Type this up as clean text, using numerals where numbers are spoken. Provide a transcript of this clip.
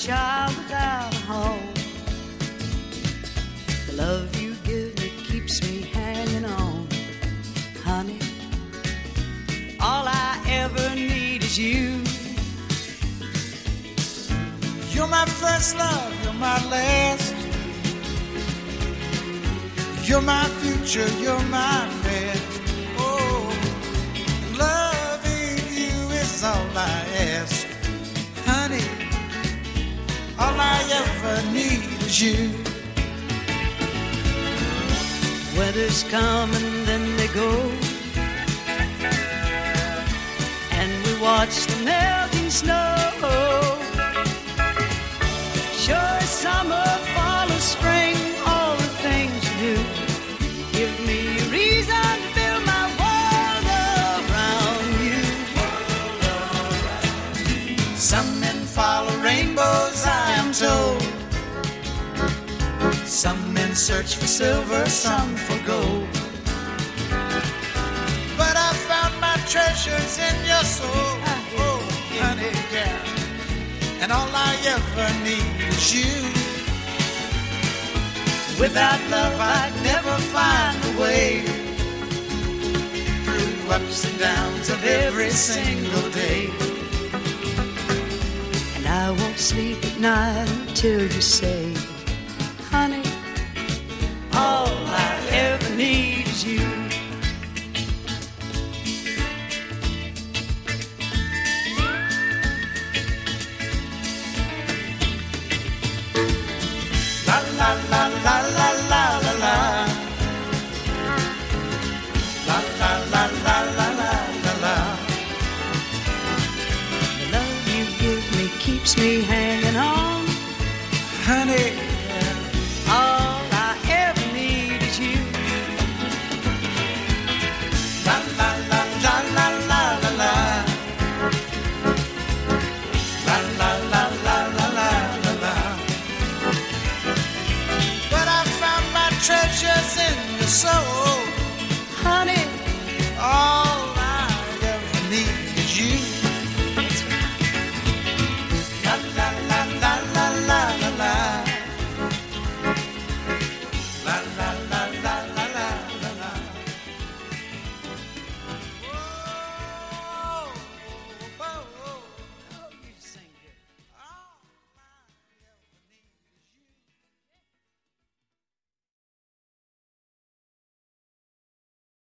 child without a home. The love you give me keeps me hanging on. Honey, all I ever need is you. You're my first love, you're my last. You're my future, you're my best. Oh, loving you is all I ask. Honey, all I ever need is you. Weathers come and then they go, and we watch the melting snow. Sure, summer, fall, or spring, all the things you do give me a reason to build my world around you. Some men follow rainbows, I am told. Some men search for silver, some for gold. But I found my treasures in your soul. Oh, honey, yeah. And all I ever need is you. Without love I'd never find a way through ups and downs of every single day. And I won't sleep at night until you say, honey, all I ever need is you. La la la la la la la la. La la la la la la la la. The love you give me keeps me hanging on. Honey,